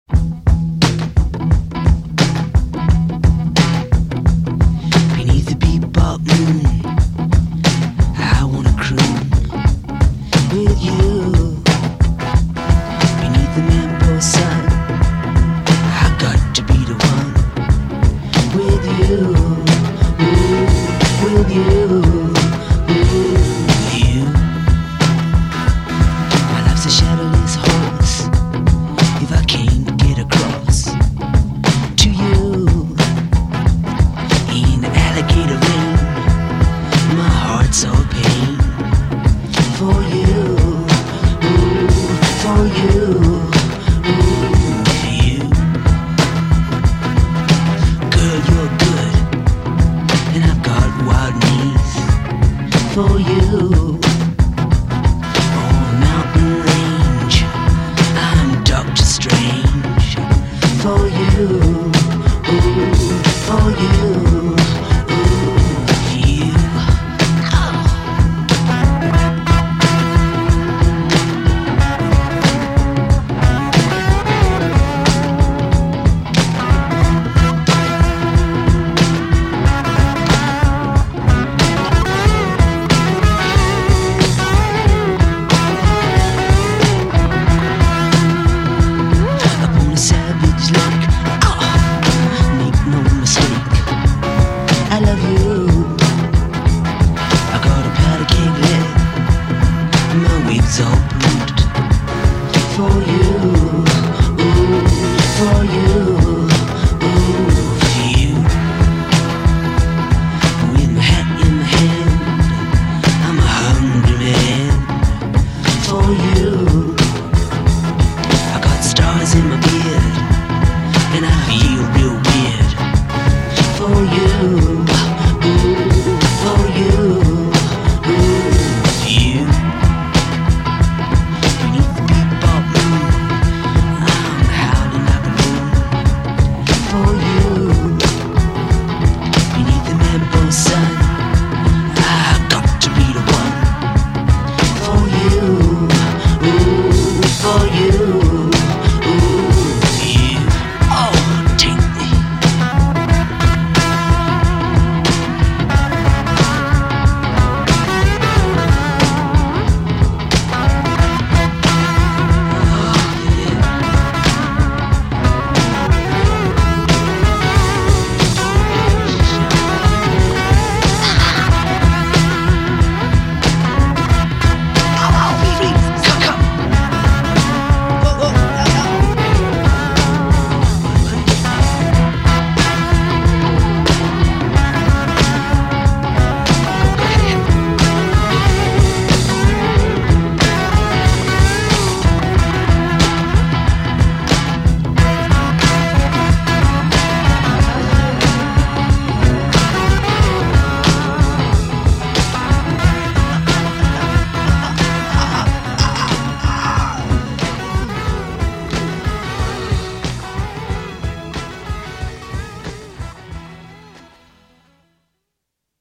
Beneath the bebop moon, I wanna croon with you. Beneath the Mampo sun, I got to be the one with you. Ooh, with you. Ooh, with you. My life's a shadowless horse. If I can't get across to you in the alligator rain, my heart's all pain for you, ooh, for you, ooh, for you. Girl, you're good, and I've got wild needs for you. On a mountain range, I'm Doctor Strange for you, ooh, for you, ooh, for you. Upon a savage lake, make no mistake, I love you. I got a powder keg leg, my wig's all bruised for you, ooh, for you, ooh, for you. With my hat in my hand, I'm a hungry man for you. I got stars in my